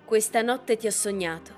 Questa notte ti ho sognato.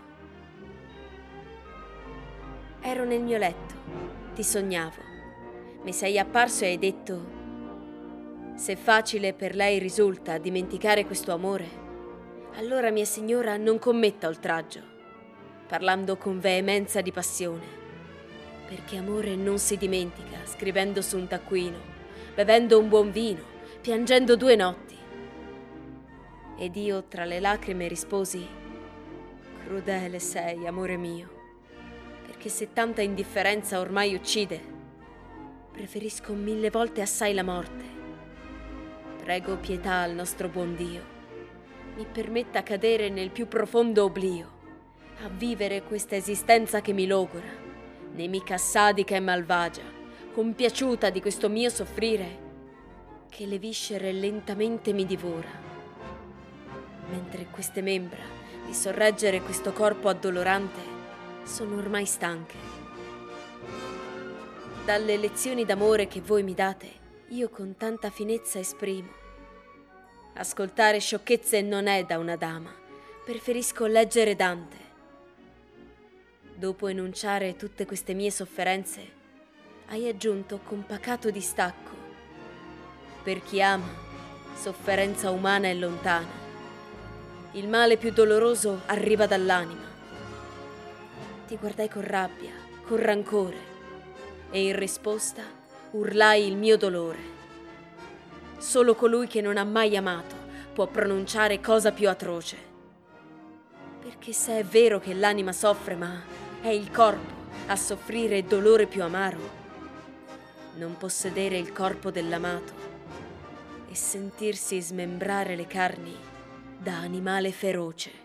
Ero nel mio letto, ti sognavo. Mi sei apparso e hai detto: se facile per lei risulta dimenticare questo amore, allora mia signora non commetta oltraggio, parlando con veemenza di passione, perché amore non si dimentica scrivendo su un taccuino, bevendo un buon vino, piangendo 2 notti. Ed io tra le lacrime risposi: crudele sei, amore mio, perché se tanta indifferenza ormai uccide, preferisco 1000 volte assai la morte. Prego pietà al nostro buon Dio, mi permetta cadere nel più profondo oblio, a vivere questa esistenza che mi logora, nemica sadica e malvagia, compiaciuta di questo mio soffrire, che le viscere lentamente mi divora. Mentre queste membra, di sorreggere questo corpo addolorante, sono ormai stanche. Dalle lezioni d'amore che voi mi date, io con tanta finezza esprimo. Ascoltare sciocchezze non è da una dama, preferisco leggere Dante. Dopo enunciare tutte queste mie sofferenze, hai aggiunto con pacato distacco: per chi ama, sofferenza umana è lontana. Il male più doloroso arriva dall'anima. Ti guardai con rabbia, con rancore, e in risposta urlai il mio dolore. Solo colui che non ha mai amato può pronunciare cosa più atroce. Perché se è vero che l'anima soffre, ma è il corpo a soffrire dolore più amaro, non possedere il corpo dell'amato e sentirsi smembrare le carni da animale feroce.